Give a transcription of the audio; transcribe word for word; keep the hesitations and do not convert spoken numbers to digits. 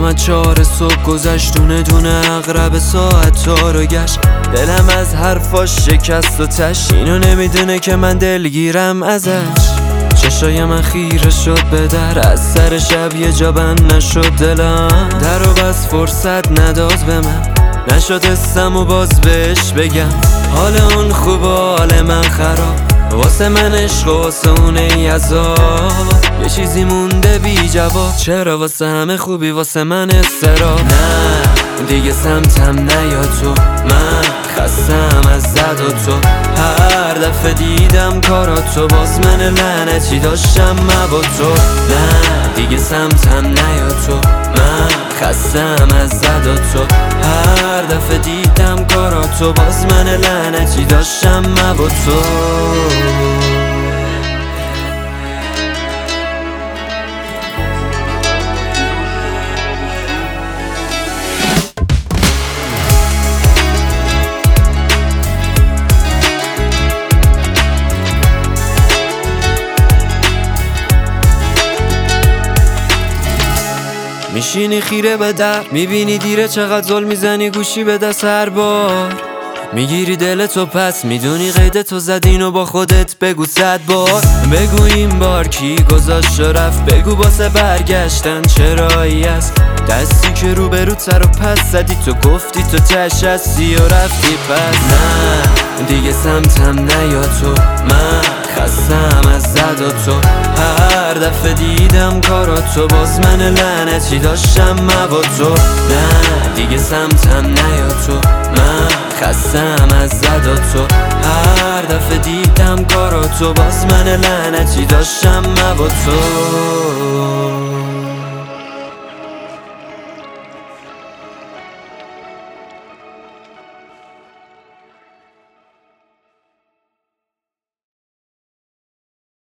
از چهار صبح گذشت، دونه دونه اقرب ساعت تا رو گشت. دلم از حرفاش شکست و تش، اینو نمیدونه که من دلگیرم ازش. چشای من خیره شد به در، از سر شب یه جا بند نشد دلم. در و بس فرصت نداد به من، نشد اسم و باز بهش بگم. حال اون خوب و حال من خراب، واسه من عشق و واسه اونه ای عذاب. یه چیزی مونده بی جواب، چرا واسه همه خوبی واسه من استراب. نه دیگه سمتم نیا تو، من خستم از زد و تو. هر دفعه دیدم کاراتو، باز من لعنتی داشتم با تو. نه دیگه سمتم نیا تو، من خستم از زد و تو. هر دفعه دیدم کاراتو، باز من لعنتی داشتم با تو. میشینی خیره به در، میبینی دیره چقدر ظلم میزنی گوشی به دست هر بار. میگیری دلتو پس میدونی قید تو زدین و با خودت بگو صد بار. بگو این بار کی گذاشت و رفت، بگو باسه برگشتن چرایی است. دستی که رو به رو تر و پس زدی، تو گفتی تو تش هستی و رفتی پس. نه دیگه سمتم نیا تو، من خستم از زد و تو. هر دفعه دیدم کاراتو، باز من لعنتی داشتم با تو. نه دیگه سمتم نیا تو، من خستم از زد و تو. هر دفعه دیدم کاراتو، باز من لعنتی داشتم با تو.